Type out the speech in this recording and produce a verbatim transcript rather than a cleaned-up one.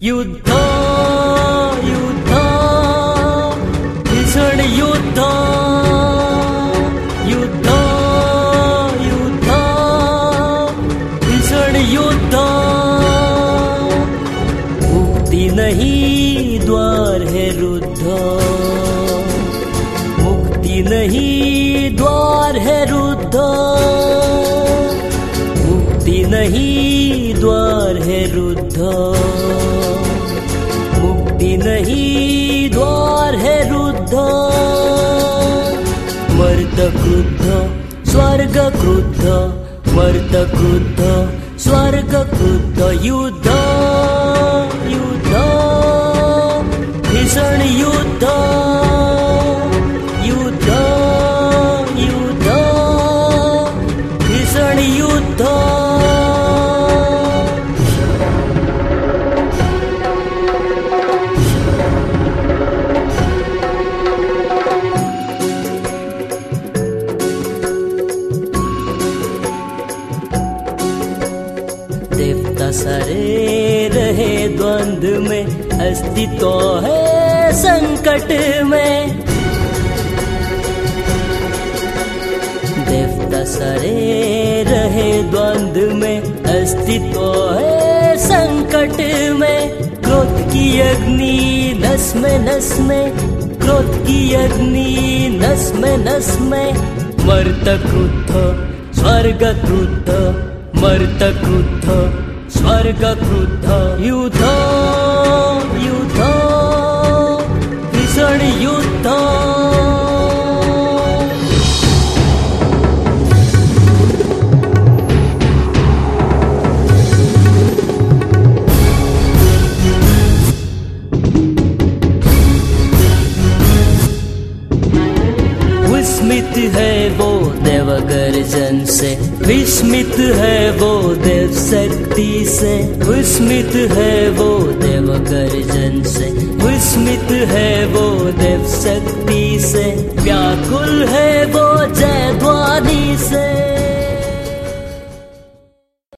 युद्ध युद्ध भीषण युद्ध युद्ध युद्ध भीषण युद्ध। मुक्ति नहीं द्वार है रुद्ध, मुक्ति नहीं द्वार है रुद्ध, मुक्ति नहीं द्वार है रुद्ध, मुक्ति नहीं द्वार है रुद्ध। मर्त क्रुद्ध स्वर्ग क्रुद्ध, मर्त क्रुद्ध स्वर्ग क्रुद्ध। युद्ध युद्ध भीषण युद्ध, युद्ध युद्ध भीषण युद्ध। देवता सारे रहे द्वंद्व में, अस्तित्व है संकट में। देवता सारे रहे द्वंद्व में, अस्तित्व है संकट में। क्रोध की अग्नि नस में नस में, क्रोध की अग्नि नस में नस में। मर्त क्रुद्ध स्वर्ग क्रुद्ध, मर्त क्रुद्ध स्वर्ग क्रुद्ध। युद्ध युद्ध भीषण युद्ध। विस्मित है वो देव गर्जन से, विस्मित है वो देव शक्ति से। विस्मित है वो देव गर्जन से, विस्मित है वो देव शक्ति से। व्याकुल है वो